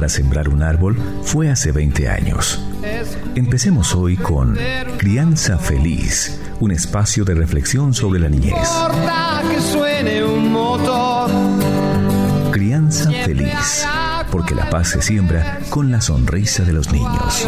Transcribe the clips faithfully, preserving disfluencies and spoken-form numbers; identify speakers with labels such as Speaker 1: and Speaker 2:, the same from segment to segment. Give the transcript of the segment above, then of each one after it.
Speaker 1: para sembrar un árbol fue hace veinte años. Empecemos hoy con Crianza Feliz, un espacio de reflexión sobre la niñez. Crianza Feliz, porque la paz se siembra con la sonrisa de los niños.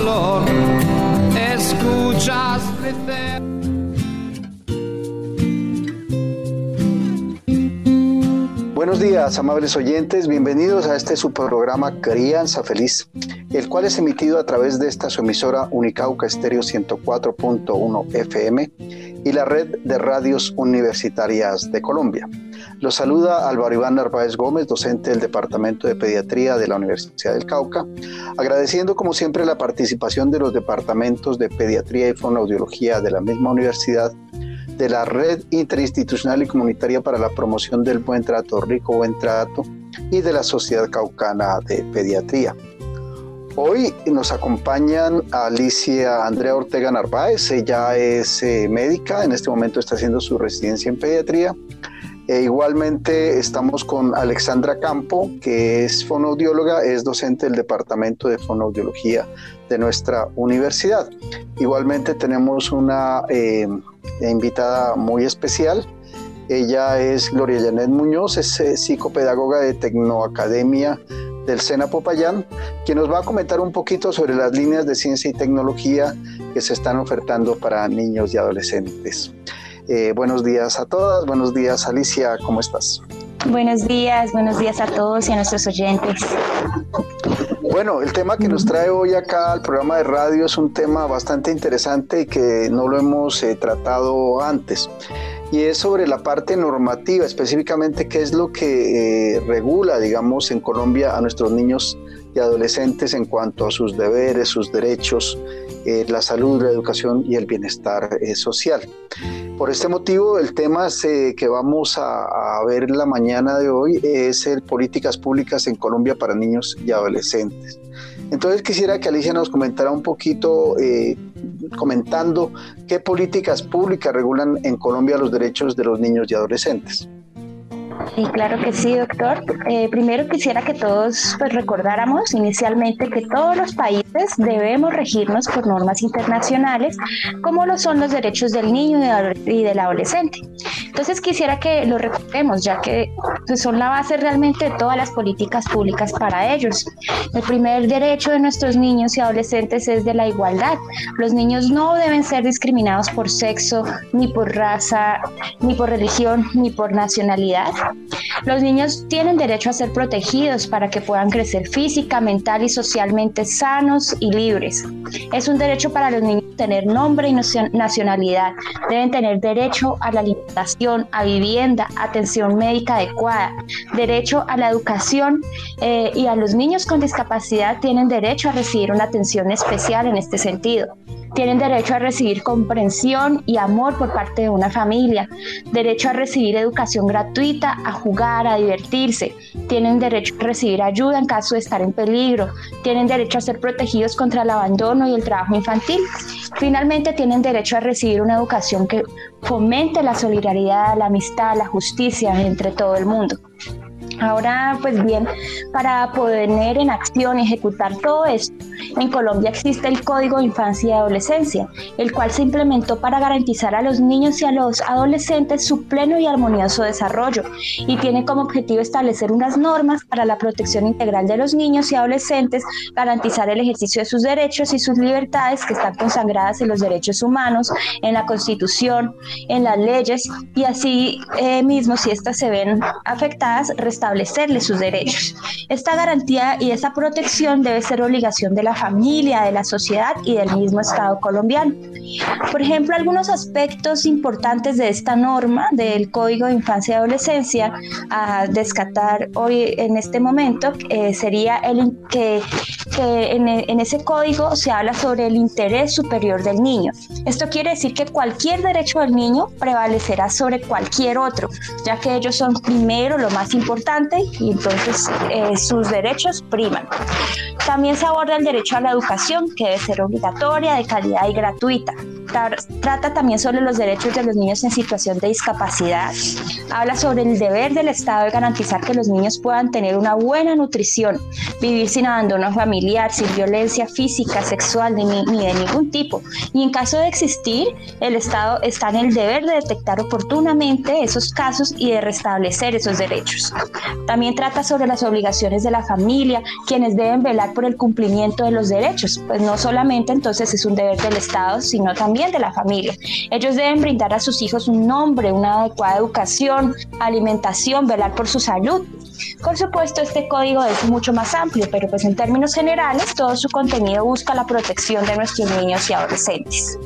Speaker 2: Buenos días, amables oyentes, bienvenidos a este su programa Crianza Feliz, el cual es emitido a través de esta su emisora Unicauca Estéreo ciento cuatro punto uno F M y la red de radios universitarias de Colombia. Los saluda Álvaro Iván Narváez Gómez, docente del Departamento de Pediatría de la Universidad del Cauca, agradeciendo como siempre la participación de los departamentos de Pediatría y Fonoaudiología de la misma universidad, de la Red Interinstitucional y Comunitaria para la Promoción del Buen Trato, Rico Buen Trato, y de la Sociedad Caucana de Pediatría. Hoy nos acompañan Alicia Andrea Ortega Narváez. Ella es eh, médica, en este momento está haciendo su residencia en pediatría. E igualmente estamos con Alexandra Campo, que es fonoaudióloga, es docente del Departamento de Fonoaudiología de nuestra universidad. Igualmente tenemos una eh, invitada muy especial. Ella es Gloria Janet Muñoz, es eh, psicopedagoga de Tecnoacademia del SENA Popayán, quien nos va a comentar un poquito sobre las líneas de ciencia y tecnología que se están ofertando para niños y adolescentes. Eh, buenos días a todas, buenos días Alicia, ¿cómo estás?
Speaker 3: Buenos días, buenos días a todos y a nuestros oyentes.
Speaker 2: Bueno, el tema que nos trae hoy acá al programa de radio es un tema bastante interesante y que no lo hemos eh, tratado antes. Y es sobre la parte normativa, específicamente qué es lo que eh, regula, digamos, en Colombia a nuestros niños y adolescentes en cuanto a sus deberes, sus derechos, eh, la salud, la educación y el bienestar eh, social. Por este motivo, el tema eh, que vamos a, a ver la mañana de hoy es el políticas públicas en Colombia para niños y adolescentes. Entonces quisiera que Alicia nos comentara un poquito, eh, comentando qué políticas públicas regulan en Colombia los derechos de los niños y adolescentes.
Speaker 3: Sí, claro que sí, doctor. Eh, primero quisiera que todos pues, recordáramos inicialmente que todos los países debemos regirnos por normas internacionales, como lo son los derechos del niño y del adolescente. Entonces quisiera que lo recordemos, ya que pues, son la base realmente de todas las políticas públicas para ellos. El primer derecho de nuestros niños y adolescentes es de la igualdad. Los niños no deben ser discriminados por sexo, ni por raza, ni por religión, ni por nacionalidad. Los niños tienen derecho a ser protegidos para que puedan crecer física, mental y socialmente sanos y libres. Es un derecho para los niños tener nombre y nacionalidad. Deben tener derecho a la alimentación, a vivienda, atención médica adecuada, derecho a la educación eh, y a los niños con discapacidad tienen derecho a recibir una atención especial en este sentido. Tienen derecho a recibir comprensión y amor por parte de una familia, derecho a recibir educación gratuita, a jugar, a divertirse. Tienen derecho a recibir ayuda en caso de estar en peligro. Tienen derecho a ser protegidos contra el abandono y el trabajo infantil. Finalmente, tienen derecho a recibir una educación que fomente la solidaridad, la amistad, la justicia entre todo el mundo. Ahora, pues bien, para poner en acción y ejecutar todo esto, en Colombia existe el Código de Infancia y Adolescencia, el cual se implementó para garantizar a los niños y a los adolescentes su pleno y armonioso desarrollo y tiene como objetivo establecer unas normas para la protección integral de los niños y adolescentes, garantizar el ejercicio de sus derechos y sus libertades que están consagradas en los derechos humanos, en la Constitución, en las leyes y así eh, mismo, si estas se ven afectadas, restablecerles sus derechos. Esta garantía y esta protección debe ser obligación de la familia, de la sociedad y del mismo Estado colombiano. Por ejemplo, algunos aspectos importantes de esta norma del Código de Infancia y Adolescencia a descartar hoy en este momento eh, sería el que, que en, en ese código se habla sobre el interés superior del niño. Esto quiere decir que cualquier derecho del niño prevalecerá sobre cualquier otro, ya que ellos son primero lo más importante y entonces eh, sus derechos priman. También se aborda el derecho a la educación, que debe ser obligatoria, de calidad y gratuita. Tra- trata también sobre los derechos de los niños en situación de discapacidad. Habla sobre el deber del Estado de garantizar que los niños puedan tener una buena nutrición, vivir sin abandono familiar, sin violencia física, sexual ni, ni de ningún tipo. Y en caso de existir, el Estado está en el deber de detectar oportunamente esos casos y de restablecer esos derechos. También trata sobre las obligaciones de la familia, quienes deben velar por el cumplimiento de los derechos, pues no solamente entonces es un deber del Estado, sino también de la familia. Ellos deben brindar a sus hijos un nombre, una adecuada educación, alimentación, velar por su salud. Por supuesto, este código es mucho más amplio, pero pues en términos generales, todo su contenido busca la protección de nuestros niños y adolescentes.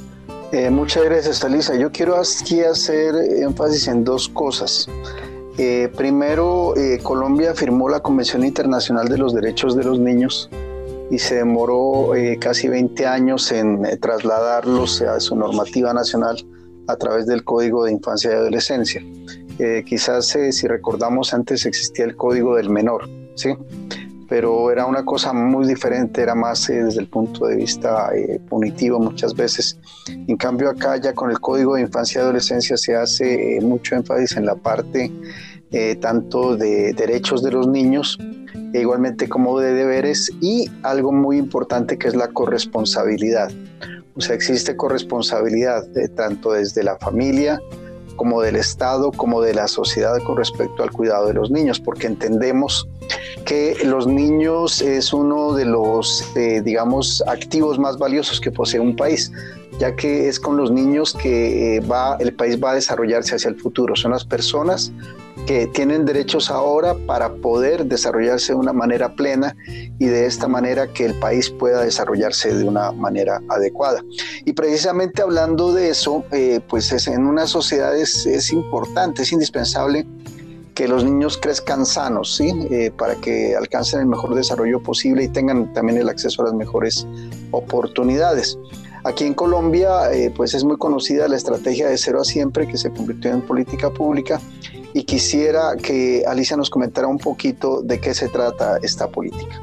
Speaker 2: Eh, muchas gracias, Alisa. Yo quiero aquí hacer énfasis en dos cosas. Eh, primero, eh, Colombia firmó la Convención Internacional de los Derechos de los Niños y se demoró eh, casi veinte años en eh, trasladarlos a su normativa nacional a través del Código de Infancia y Adolescencia. Eh, quizás eh, si recordamos, antes existía el Código del Menor, ¿sí? Pero era una cosa muy diferente, era más eh, desde el punto de vista eh, punitivo muchas veces. En cambio acá ya con el Código de Infancia y Adolescencia se hace eh, mucho énfasis en la parte eh, tanto de derechos de los niños, e igualmente como de deberes, y algo muy importante que es la corresponsabilidad. O sea, existe corresponsabilidad eh, tanto desde la familia como del Estado, como de la sociedad con respecto al cuidado de los niños, porque entendemos que los niños es uno de los, eh, digamos, activos más valiosos que posee un país, ya que es con los niños que eh, va, el país va a desarrollarse hacia el futuro. Son las personas que tienen derechos ahora para poder desarrollarse de una manera plena y de esta manera que el país pueda desarrollarse de una manera adecuada. Y precisamente hablando de eso, eh, pues es, en una sociedad es, es importante, es indispensable que los niños crezcan sanos, ¿sí? Eh, para que alcancen el mejor desarrollo posible y tengan también el acceso a las mejores oportunidades. Aquí en Colombia, eh, pues es muy conocida la estrategia de cero a siempre, que se convirtió en política pública, y quisiera que Alicia nos comentara un poquito de qué se trata esta política.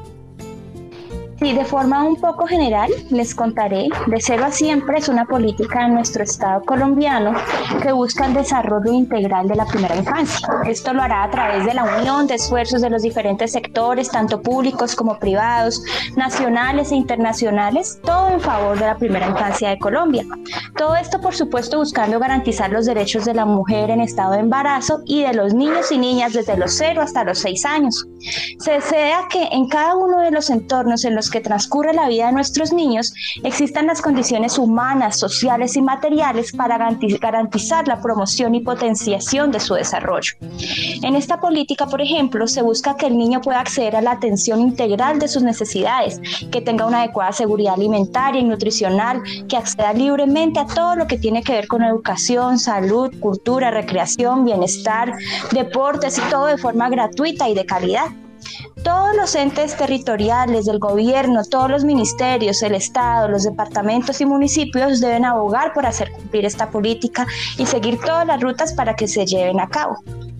Speaker 3: Sí, de forma un poco general les contaré. De cero a siempre es una política en nuestro estado colombiano que busca el desarrollo integral de la primera infancia. Esto lo hará a través de la unión de esfuerzos de los diferentes sectores, tanto públicos como privados, nacionales e internacionales, todo en favor de la primera infancia de Colombia. Todo esto, por supuesto, buscando garantizar los derechos de la mujer en estado de embarazo y de los niños y niñas desde los cero hasta los seis años. Se desea que en cada uno de los entornos en los que transcurre la vida de nuestros niños existan las condiciones humanas, sociales y materiales para garantizar la promoción y potenciación de su desarrollo. En esta política, por ejemplo, se busca que el niño pueda acceder a la atención integral de sus necesidades, que tenga una adecuada seguridad alimentaria y nutricional, que acceda libremente a todo lo que tiene que ver con educación, salud, cultura, recreación, bienestar, deportes y todo de forma gratuita y de calidad. Todos los entes territoriales del gobierno, todos los ministerios, el Estado, los departamentos y municipios deben abogar por hacer cumplir esta política y seguir todas las rutas para que se lleven a cabo.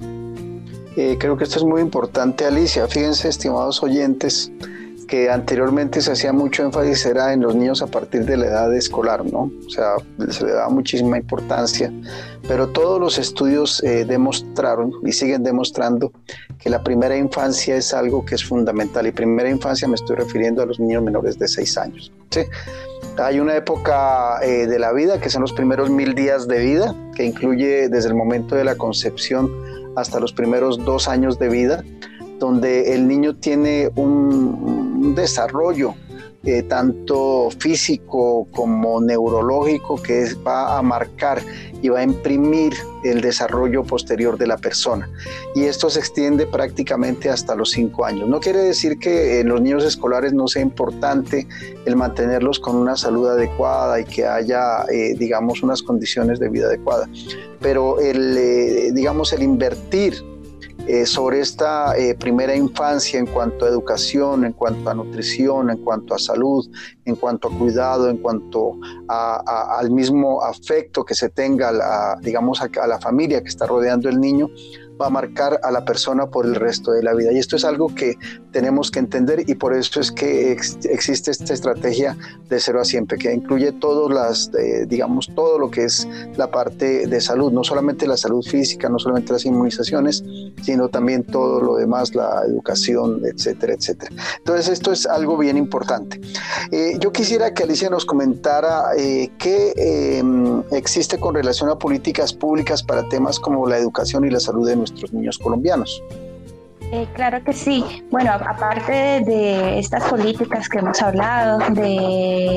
Speaker 2: Eh, creo que esto es muy importante, Alicia. Fíjense, estimados oyentes, que anteriormente se hacía mucho énfasis era en los niños a partir de la edad escolar, ¿no? O sea, se le daba muchísima importancia, pero todos los estudios eh, demostraron y siguen demostrando que la primera infancia es algo que es fundamental, y primera infancia me estoy refiriendo a los niños menores de seis años, ¿sí? Hay una época eh, de la vida que son los primeros mil días de vida, que incluye desde el momento de la concepción hasta los primeros dos años de vida, donde el niño tiene un, un desarrollo eh, tanto físico como neurológico que es, va a marcar y va a imprimir el desarrollo posterior de la persona. Y esto se extiende prácticamente hasta los cinco años. No quiere decir que en los niños escolares no sea importante el mantenerlos con una salud adecuada y que haya, eh, digamos, unas condiciones de vida adecuadas, pero el, eh, digamos, el invertir Eh, sobre esta eh, primera infancia en cuanto a educación, en cuanto a nutrición, en cuanto a salud, en cuanto a cuidado, en cuanto a, a, al mismo afecto que se tenga, a, digamos, a, a la familia que está rodeando el niño, va a marcar a la persona por el resto de la vida. Y esto es algo que tenemos que entender, y por eso es que ex, existe esta estrategia de cero a siempre, que incluye todas las, eh, digamos, todo lo que es la parte de salud, no solamente la salud física, no solamente las inmunizaciones, sino también todo lo demás, la educación, etcétera, etcétera. Entonces esto es algo bien importante. Eh, yo quisiera que Alicia nos comentara eh, qué eh, existe con relación a políticas públicas para temas como la educación y la salud de nuestros nuestros niños colombianos.
Speaker 3: Eh, claro que sí. Bueno, aparte de, de estas políticas que hemos hablado, de,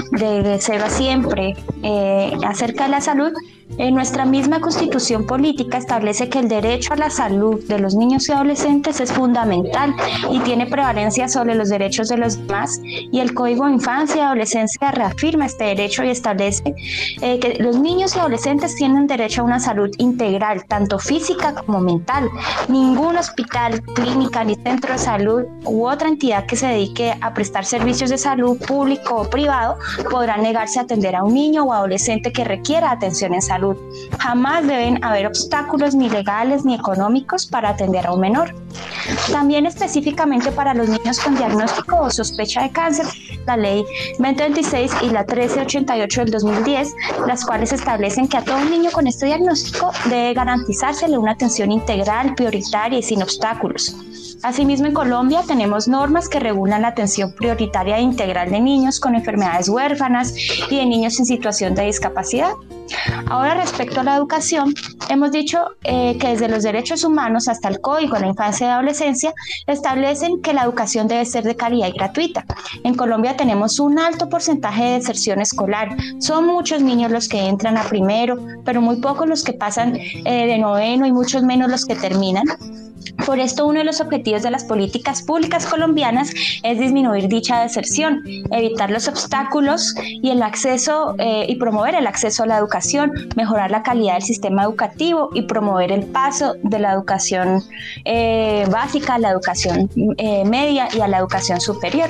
Speaker 3: de cero a siempre, eh, acerca de la salud, eh, nuestra misma Constitución política establece que el derecho a la salud de los niños y adolescentes es fundamental y tiene prevalencia sobre los derechos de los demás, y el Código de Infancia y Adolescencia reafirma este derecho y establece eh, que los niños y adolescentes tienen derecho a una salud integral, tanto física como mental. Ningún hospital, clínica ni centro de salud u otra entidad que se dedique a prestar servicios de salud público o privado podrá negarse a atender a un niño o adolescente que requiera atención en salud. Jamás deben haber obstáculos ni legales ni económicos para atender a un menor. También específicamente para los niños con diagnóstico o sospecha de cáncer, la ley veinte veintiséis y la trece ochenta y ocho del dos mil diez, las cuales establecen que a todo niño con este diagnóstico debe garantizársele una atención integral, prioritaria y sin obstáculos. Asimismo, en Colombia tenemos normas que regulan la atención prioritaria e integral de niños con enfermedades huérfanas y de niños en situación de discapacidad. Ahora, respecto a la educación, hemos dicho eh, que desde los derechos humanos hasta el Código de la Infancia y Adolescencia establecen que la educación debe ser de calidad y gratuita. En Colombia tenemos un alto porcentaje de deserción escolar. Son muchos niños los que entran a primero, pero muy pocos los que pasan eh, de noveno y muchos menos los que terminan. Por esto, uno de los objetivos de las políticas públicas colombianas es disminuir dicha deserción, evitar los obstáculos y el acceso eh, y promover el acceso a la educación, mejorar la calidad del sistema educativo y promover el paso de la educación eh, básica a la educación eh, media y a la educación superior.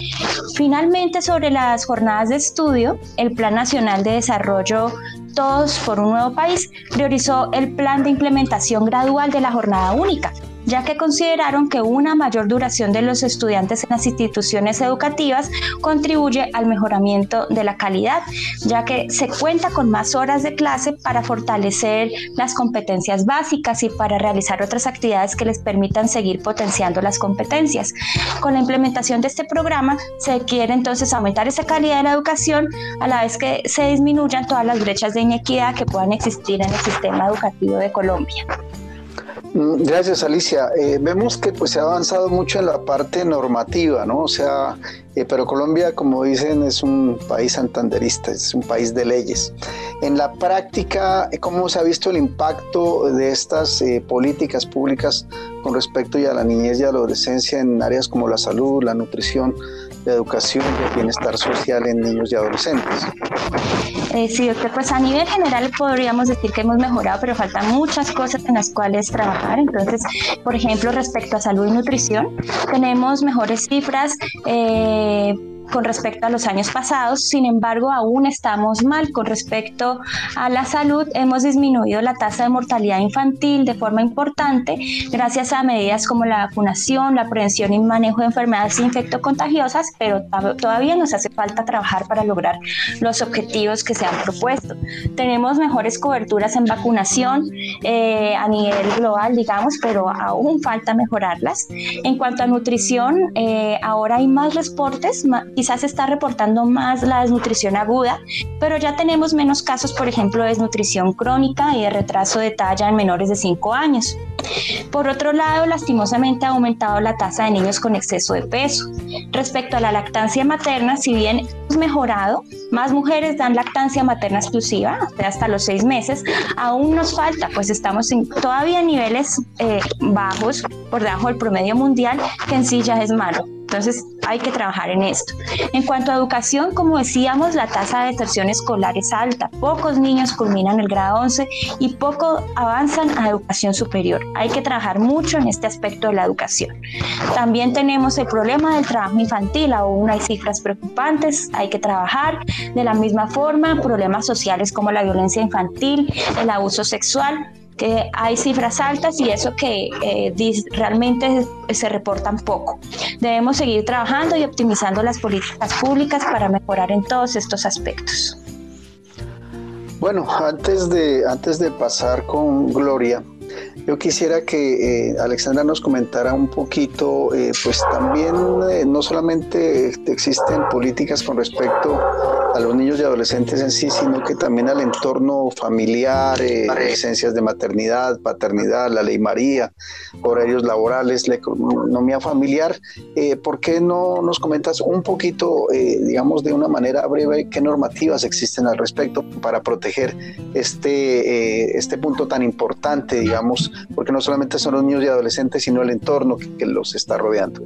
Speaker 3: Finalmente, sobre las jornadas de estudio, el Plan Nacional de Desarrollo Todos por un Nuevo País priorizó el plan de implementación gradual de la jornada única, ya que consideraron que una mayor duración de los estudiantes en las instituciones educativas contribuye al mejoramiento de la calidad, ya que se cuenta con más horas de clase para fortalecer las competencias básicas y para realizar otras actividades que les permitan seguir potenciando las competencias. Con la implementación de este programa se quiere entonces aumentar esa calidad de la educación, a la vez que se disminuyan todas las brechas de inequidad que puedan existir en el sistema educativo de Colombia.
Speaker 2: Gracias, Alicia. Eh, vemos que pues se ha avanzado mucho en la parte normativa, ¿no? O sea, eh, pero Colombia, como dicen, es un país santanderista, es un país de leyes. En la práctica, ¿cómo se ha visto el impacto de estas eh, políticas públicas con respecto ya a la niñez y a la adolescencia en áreas como la salud, la nutrición, la educación y el bienestar social en niños y adolescentes?
Speaker 3: Eh, sí, doctor, pues a nivel general podríamos decir que hemos mejorado, pero faltan muchas cosas en las cuales trabajar. Entonces, por ejemplo, respecto a salud y nutrición, tenemos mejores cifras eh, con respecto a los años pasados. Sin embargo, aún estamos mal con respecto a la salud. Hemos disminuido la tasa de mortalidad infantil de forma importante gracias a medidas como la vacunación, la prevención y manejo de enfermedades infectocontagiosas, pero todavía nos hace falta trabajar para lograr los objetivos que se han propuesto. Tenemos mejores coberturas en vacunación eh, a nivel global, digamos, pero aún falta mejorarlas. En cuanto a nutrición, eh, ahora hay más reportes, más quizás se está reportando más la desnutrición aguda, pero ya tenemos menos casos, por ejemplo, de desnutrición crónica y de retraso de talla en menores de cinco años. Por otro lado, lastimosamente ha aumentado la tasa de niños con exceso de peso. Respecto a la lactancia materna, si bien hemos mejorado, más mujeres dan lactancia materna exclusiva hasta los seis meses, aún nos falta, pues estamos en, todavía en niveles eh, bajos, por debajo del promedio mundial, que en sí ya es malo. Entonces hay que trabajar en esto. En cuanto a educación, como decíamos, la tasa de deserción escolar es alta. Pocos niños culminan el grado once y poco avanzan a educación superior. Hay que trabajar mucho en este aspecto de la educación. También tenemos el problema del trabajo infantil. Aún hay cifras preocupantes, hay que trabajar. De la misma forma, problemas sociales como la violencia infantil, el abuso sexual, que hay cifras altas y eso que eh, realmente se reportan poco. Debemos seguir trabajando y optimizando las políticas públicas para mejorar en todos estos aspectos.
Speaker 2: Bueno, antes de, antes de pasar con Gloria, yo quisiera que eh, Alexandra nos comentara un poquito, eh, pues también eh, no solamente existen políticas con respecto a los niños y adolescentes en sí, sino que también al entorno familiar, eh, licencias de maternidad, paternidad, la ley María, horarios laborales, la economía familiar. Eh, ¿Por qué no nos comentas un poquito, eh, digamos de una manera breve, qué normativas existen al respecto para proteger este, eh, este punto tan importante, digamos, porque no solamente son los niños y adolescentes, sino el entorno que, que los está rodeando?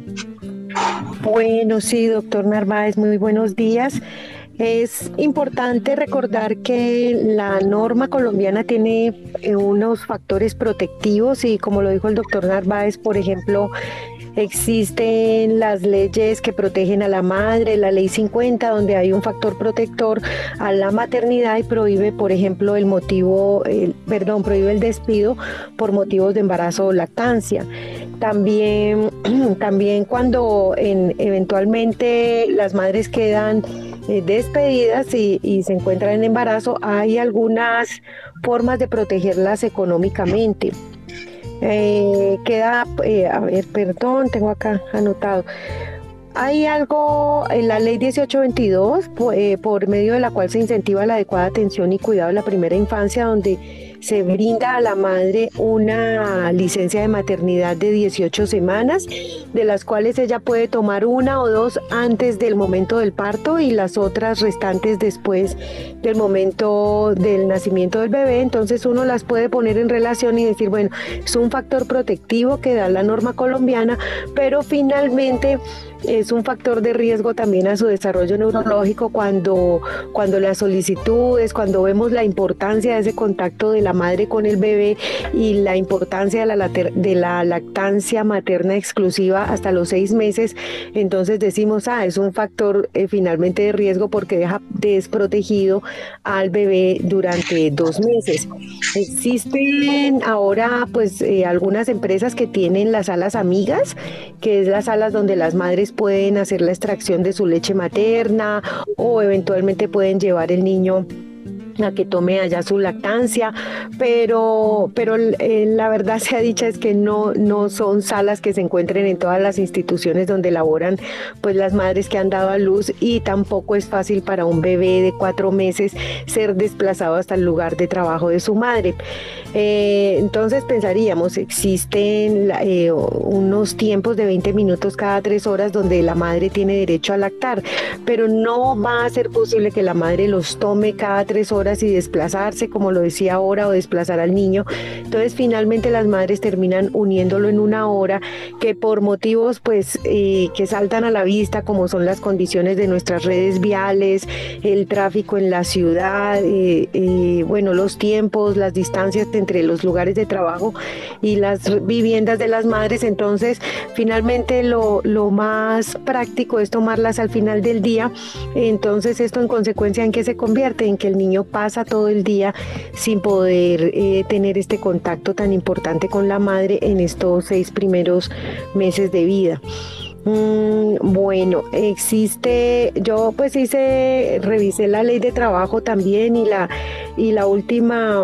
Speaker 4: Bueno, sí, doctor Narváez, muy buenos días. Es importante recordar que la norma colombiana tiene unos factores protectivos y, como lo dijo el doctor Narváez, por ejemplo, existen las leyes que protegen a la madre, la ley cincuenta, donde hay un factor protector a la maternidad y prohíbe, por ejemplo, el motivo, el, perdón, prohíbe el despido por motivos de embarazo o lactancia. También, también cuando en, eventualmente las madres quedan eh, despedidas y, y se encuentran en embarazo, hay algunas formas de protegerlas económicamente. Eh, queda, eh, a ver, perdón, tengo acá anotado. Hay algo en la ley dieciocho veintidós, eh, por medio de la cual se incentiva la adecuada atención y cuidado de la primera infancia, donde se brinda a la madre una licencia de maternidad de dieciocho semanas, de las cuales ella puede tomar una o dos antes del momento del parto y las otras restantes después del momento del nacimiento del bebé. Entonces uno las puede poner en relación y decir, bueno, es un factor protectivo que da la norma colombiana, pero finalmente es un factor de riesgo también a su desarrollo neurológico cuando, cuando las solicitudes, cuando vemos la importancia de ese contacto de la madre con el bebé y la importancia de la, de la lactancia materna exclusiva hasta los seis meses, entonces decimos, ah, es un factor eh, finalmente de riesgo porque deja desprotegido al bebé durante dos meses. Existen ahora pues eh, algunas empresas que tienen las salas amigas, que es las salas donde las madres pueden hacer la extracción de su leche materna o eventualmente pueden llevar el niño a que tome allá su lactancia, pero, pero eh, la verdad sea dicha es que no, no son salas que se encuentren en todas las instituciones donde laboran pues las madres que han dado a luz, y tampoco es fácil para un bebé de cuatro meses ser desplazado hasta el lugar de trabajo de su madre. Eh, entonces pensaríamos, existen eh, unos tiempos de veinte minutos cada tres horas donde la madre tiene derecho a lactar, pero no va a ser posible que la madre los tome cada tres horas y desplazarse, como lo decía ahora, o desplazar al niño. Entonces finalmente las madres terminan uniéndolo en una hora que por motivos pues eh, que saltan a la vista, como son las condiciones de nuestras redes viales, el tráfico en la ciudad, eh, eh, bueno, los tiempos, las distancias entre los lugares de trabajo y las viviendas de las madres. Entonces finalmente lo, lo más práctico es tomarlas al final del día. Entonces esto en consecuencia, ¿en qué se convierte? En que el niño pasa todo el día sin poder eh, tener este contacto tan importante con la madre en estos seis primeros meses de vida. Mm, bueno, existe, yo pues hice, revisé la ley de trabajo también y la, y la última...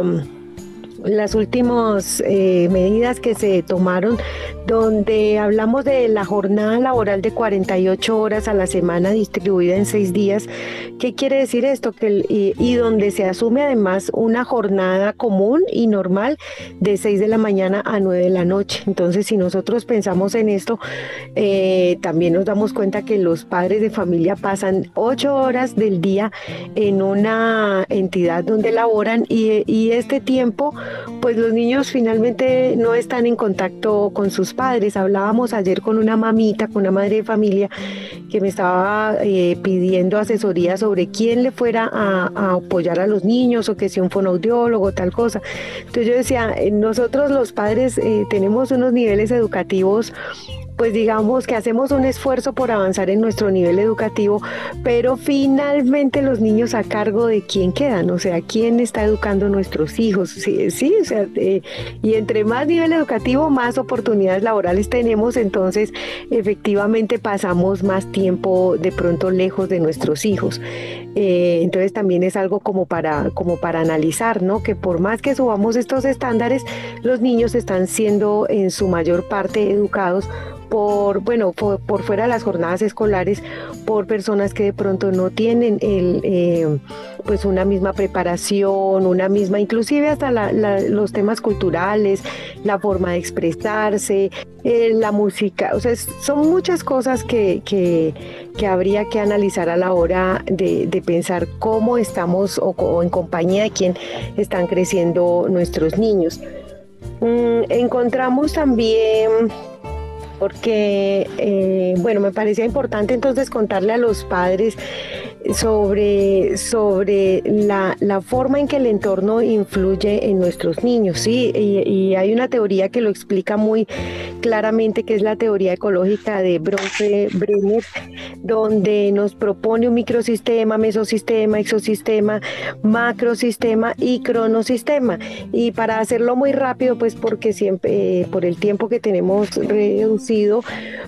Speaker 4: las últimas eh, medidas que se tomaron, donde hablamos de la jornada laboral de cuarenta y ocho horas a la semana distribuida en seis días. ¿Qué quiere decir esto? Que el, y, y donde se asume además una jornada común y normal de seis de la mañana a nueve de la noche. Entonces, si nosotros pensamos en esto, eh, también nos damos cuenta que los padres de familia pasan ocho horas del día en una entidad donde laboran, y, y este tiempo pues los niños finalmente no están en contacto con sus padres. Hablábamos ayer con una mamita, con una madre de familia, que me estaba eh, pidiendo asesoría sobre quién le fuera a, a apoyar a los niños, o que si un fonoaudiólogo, tal cosa. Entonces yo decía, nosotros los padres eh, tenemos unos niveles educativos, pues digamos que hacemos un esfuerzo por avanzar en nuestro nivel educativo, pero finalmente los niños a cargo de quién quedan, o sea, quién está educando a nuestros hijos, sí, sí, o sea, eh, y entre más nivel educativo, más oportunidades laborales tenemos, entonces efectivamente pasamos más tiempo de pronto lejos de nuestros hijos. Eh, entonces también es algo como para, como para analizar, ¿no? Que por más que subamos estos estándares, los niños están siendo en su mayor parte educados por, bueno, por, por fuera de las jornadas escolares, por personas que de pronto no tienen el, eh, pues una misma preparación, una misma, inclusive hasta la, la, los temas culturales, la forma de expresarse, eh, la música, o sea, son muchas cosas que, que, que habría que analizar a la hora de, de pensar cómo estamos o, o en compañía de quién están creciendo nuestros niños. Mm, encontramos también... porque, eh, bueno, me parecía importante entonces contarle a los padres sobre, sobre la, la forma en que el entorno influye en nuestros niños, ¿sí? Y, y hay una teoría que lo explica muy claramente, que es la teoría ecológica de Bronfenbrenner, donde nos propone un microsistema, mesosistema, exosistema, macrosistema y cronosistema. Y para hacerlo muy rápido, pues porque siempre, eh, por el tiempo que tenemos reducido,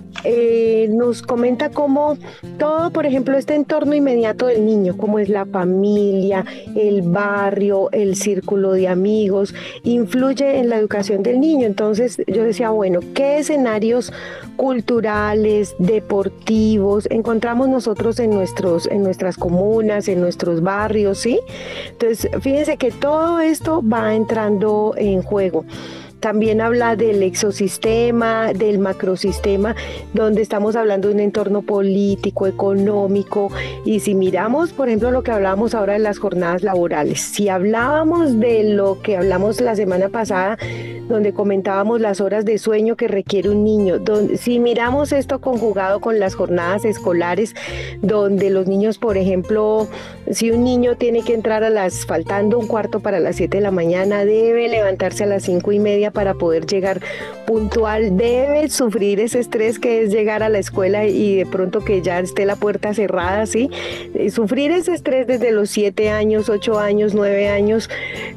Speaker 4: eh, nos comenta cómo todo, por ejemplo, este entorno inmediato del niño, como es la familia, el barrio, el círculo de amigos, influye en la educación del niño. Entonces yo decía, bueno, ¿qué escenarios culturales, deportivos encontramos nosotros en nuestros, en nuestras comunas, en nuestros barrios, ¿sí? Entonces fíjense que todo esto va entrando en juego. También habla del exosistema, del macrosistema, donde estamos hablando de un entorno político, económico. Y si miramos, por ejemplo, lo que hablábamos ahora de las jornadas laborales, si hablábamos de lo que hablamos la semana pasada, donde comentábamos las horas de sueño que requiere un niño, donde, si miramos esto conjugado con las jornadas escolares, donde los niños, por ejemplo, si un niño tiene que entrar a las, faltando un cuarto para las siete de la mañana, debe levantarse a las cinco y media para poder llegar puntual, debe sufrir ese estrés que es llegar a la escuela y de pronto que ya esté la puerta cerrada, ¿sí? Sufrir ese estrés desde los siete años, ocho años, nueve años.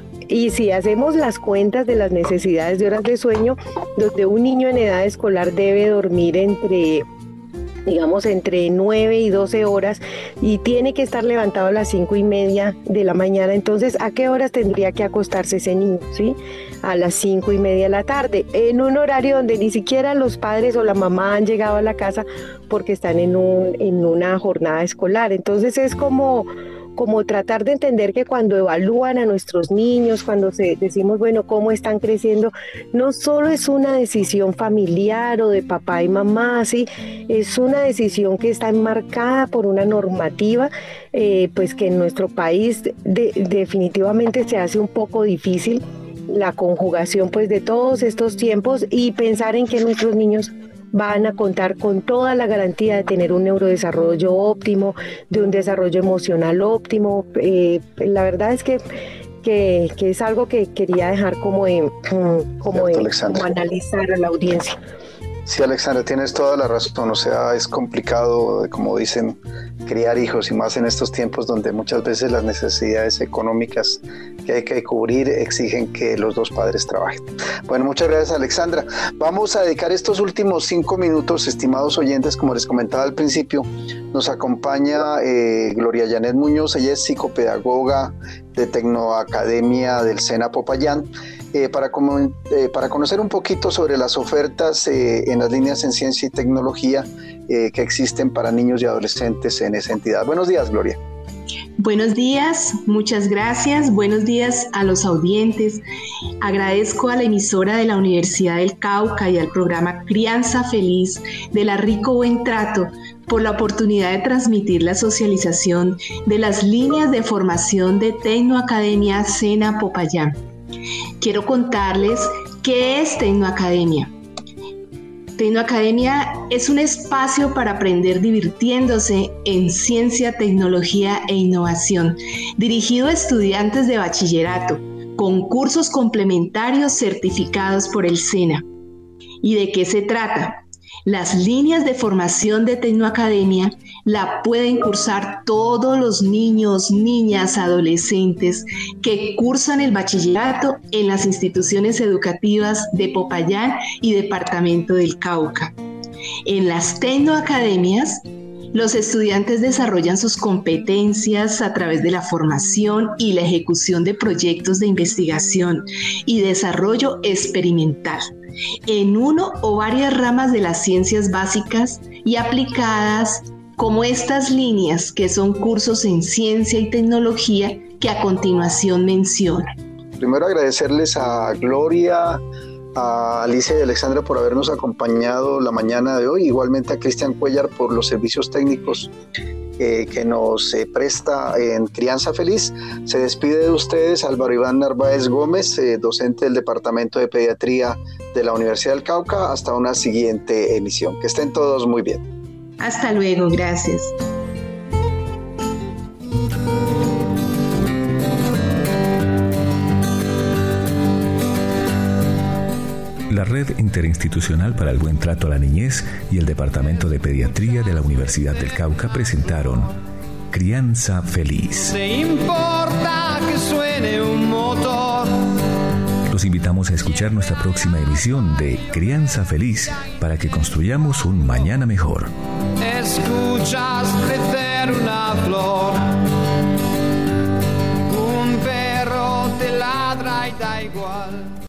Speaker 4: Y si hacemos las cuentas de las necesidades de horas de sueño, donde un niño en edad escolar debe dormir entre, digamos, entre nueve y doce horas y tiene que estar levantado a las cinco y media de la mañana, entonces, ¿a qué horas tendría que acostarse ese niño? ¿Sí? A las cinco y media de la tarde, en un horario donde ni siquiera los padres o la mamá han llegado a la casa porque están en, un, en una jornada escolar. Entonces es como... como tratar de entender que cuando evalúan a nuestros niños, cuando se, decimos, bueno, cómo están creciendo, no solo es una decisión familiar o de papá y mamá, ¿sí? Es una decisión que está enmarcada por una normativa, eh, pues que en nuestro país de, definitivamente se hace un poco difícil la conjugación pues de todos estos tiempos y pensar en que nuestros niños van a contar con toda la garantía de tener un neurodesarrollo óptimo, de un desarrollo emocional óptimo. Eh, la verdad es que, que, que es algo que quería dejar como, en, como, en, como analizar a la audiencia.
Speaker 2: Sí, Alexandra, tienes toda la razón, o sea, es complicado, como dicen, criar hijos y más en estos tiempos donde muchas veces las necesidades económicas que hay que cubrir exigen que los dos padres trabajen. Bueno, muchas gracias, Alexandra. Vamos a dedicar estos últimos cinco minutos, estimados oyentes, como les comentaba al principio, nos acompaña eh, Gloria Janet Muñoz, ella es psicopedagoga de Tecnoacademia del SENA Popayán. Eh, para, como, eh, para conocer un poquito sobre las ofertas eh, en las líneas en ciencia y tecnología eh, que existen para niños y adolescentes en esa entidad. Buenos días, Gloria.
Speaker 5: Buenos días, muchas gracias. Buenos días a los audientes. Agradezco a la emisora de la Universidad del Cauca y al programa Crianza Feliz de la Rico Buen Trato por la oportunidad de transmitir la socialización de las líneas de formación de Tecnoacademia SENA Popayán. Quiero contarles qué es Tecnoacademia. Tecnoacademia es un espacio para aprender divirtiéndose en ciencia, tecnología e innovación, dirigido a estudiantes de bachillerato, con cursos complementarios certificados por el SENA. ¿Y de qué se trata? Las líneas de formación de Tecnoacademia la pueden cursar todos los niños, niñas, adolescentes que cursan el bachillerato en las instituciones educativas de Popayán y Departamento del Cauca. En las Tecnoacademias, los estudiantes desarrollan sus competencias a través de la formación y la ejecución de proyectos de investigación y desarrollo experimental en uno o varias ramas de las ciencias básicas y aplicadas, como estas líneas que son cursos en ciencia y tecnología que a continuación menciono.
Speaker 2: Primero agradecerles a Gloria, a Alicia y Alexandra por habernos acompañado la mañana de hoy, igualmente a Cristian Cuellar por los servicios técnicos eh, que nos eh, presta en Crianza Feliz. Se despide de ustedes Álvaro Iván Narváez Gómez, eh, docente del Departamento de Pediatría de la Universidad del Cauca. Hasta una siguiente emisión. Que estén todos muy bien.
Speaker 5: Hasta luego, gracias.
Speaker 1: La Red Interinstitucional para el Buen Trato a la Niñez y el Departamento de Pediatría de la Universidad del Cauca presentaron Crianza Feliz.
Speaker 6: ¿Te importa que suene un motor?
Speaker 1: Los invitamos a escuchar nuestra próxima emisión de Crianza Feliz para que construyamos un mañana mejor.
Speaker 6: Escuchas crecer una flor, un perro te ladra y da igual.